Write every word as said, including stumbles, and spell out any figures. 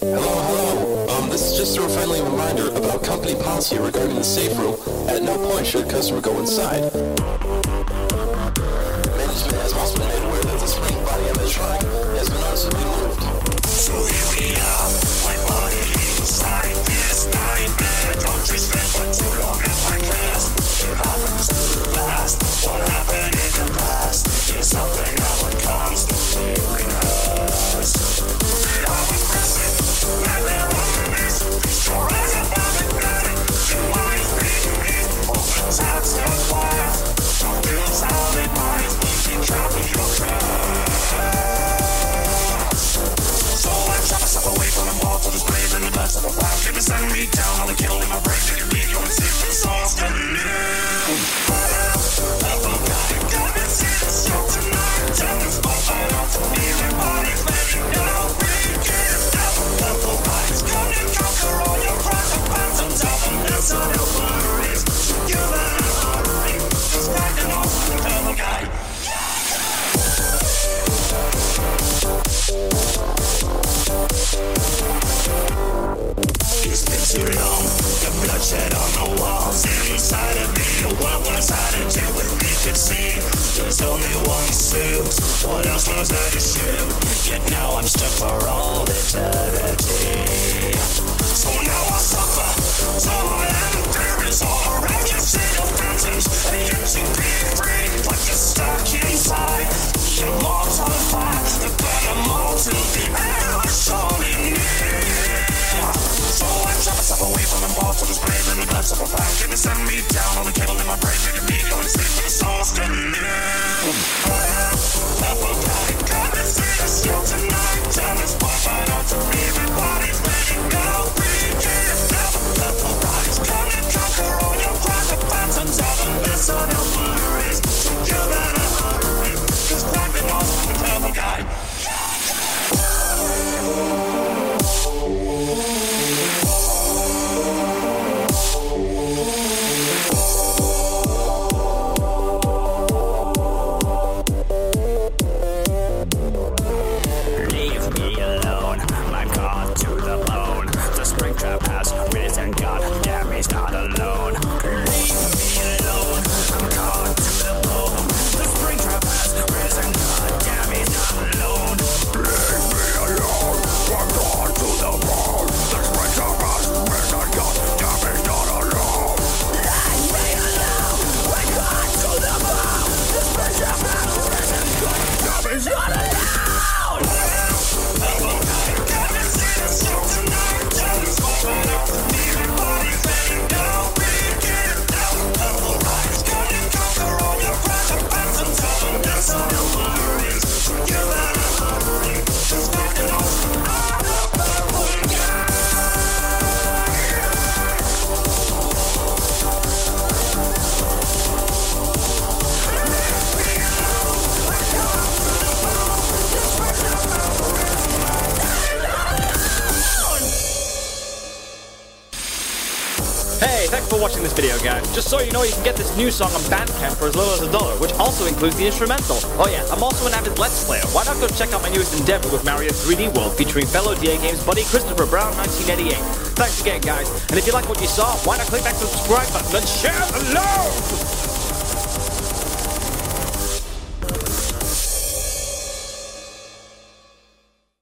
Hello, hello. Um, this is just a friendly reminder about company policy regarding the safe room. At no point should a customer go inside. Management has also been made aware that the spring body animatronic has been noticeably moved. So here we are, my body inside this nightmare. Don't you spend for too long in my class. It happens too fast. What happened in the past is something that one comes to weakness. I was pressing, and there was this. Your eyes are magnetic, your mind's beating me. Open tabs and quiet. Don't feel solid minds, keep track of your craft. So I chop myself away from the wall to the blade and the best of the fire. Give me send me down on the kill in my brain. Take a beat, you and see if the song's getting new. Level guy, got me see the show tonight. Tell me what's going on to me. Everybody's ready now. Bring it down. Level guys, come and conquer all your crimes and bands and tell them it's not your worries. You better hurry. Just backing off the level guy. It's been too long, the bloodshed on the walls inside of me. What was I to do when we could see? There's only one suit, what else was there to shoot? Yet now I'm stuck for all eternity. So now I suffer, so I am there is all around you. See your phantoms, and yet you be free. Like you're stuck inside, your mom's on fire. You burn them all to the air, I surely need. So I chop myself away from them balls to the spray and the blood of a fire. Give me send me down on the kettle in my brain. Make a beat, go and sleep for the soul's getting in. I am level guy, got me see the show tonight. Tell us what I know to me. Everybody's ready, go. Bring it down. Level guys, come and conquer all your crimes and fans and tell them this on your worries. So you better hurry, cause blacking off the level guy. For watching this video, guys. Just so you know, you can get this new song on Bandcamp for as little as a dollar, which also includes the instrumental. Oh yeah, I'm also an avid Let's Player. Why not go check out my newest endeavor with Mario three D World, featuring fellow D A Games buddy Christopher Brown nineteen eighty-eight. Thanks again, guys. And if you like what you saw, why not click that subscribe button and share the love?